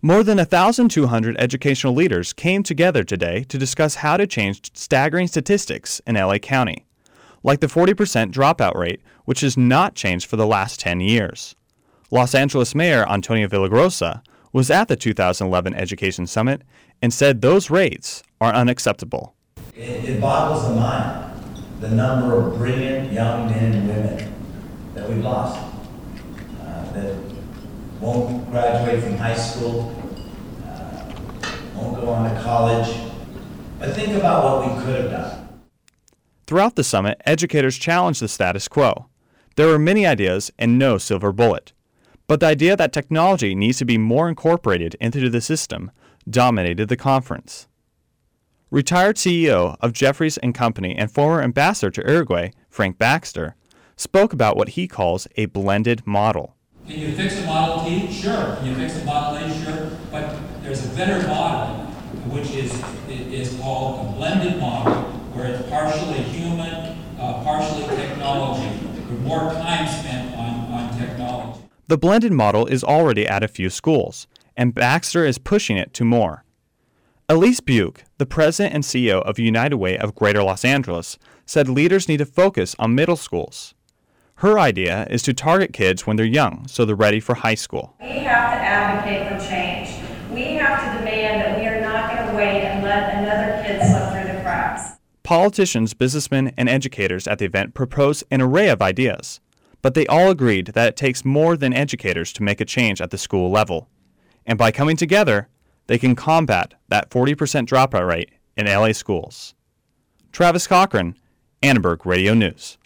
More than 1,200 educational leaders came together today to discuss how to change staggering statistics in LA County, like the 40% dropout rate, which has not changed for the last 10 years. Los Angeles Mayor Antonio Villagrosa was at the 2011 Education Summit and said those rates are unacceptable. It boggles the mind, the number of brilliant young men and women that we've lost, that won't graduate from high school, won't go on to college. But think about what we could have done. Throughout the summit, educators challenged the status quo. There were many ideas and no silver bullet. But the idea that technology needs to be more incorporated into the system dominated the conference. Retired CEO of Jeffries & Company and former ambassador to Uruguay, Frank Baxter, spoke about what he calls a blended model. Can you fix a Model T? Sure. Can you fix a Model A? Sure. But there's a better model, which is called a blended model, where it's partially human, partially technology, with more time spent on technology. The blended model is already at a few schools, and Baxter is pushing it to more. Elise Buick, the president and CEO of United Way of Greater Los Angeles, said leaders need to focus on middle schools. Her idea is to target kids when they're young, so they're ready for high school. We have to advocate for change. We have to demand that we are not going to wait and let another kid slip through the cracks. Politicians, businessmen, and educators at the event proposed an array of ideas, but they all agreed that it takes more than educators to make a change at the school level. And by coming together, they can combat that 40% dropout rate in LA schools. Travis Cochran, Annenberg Radio News.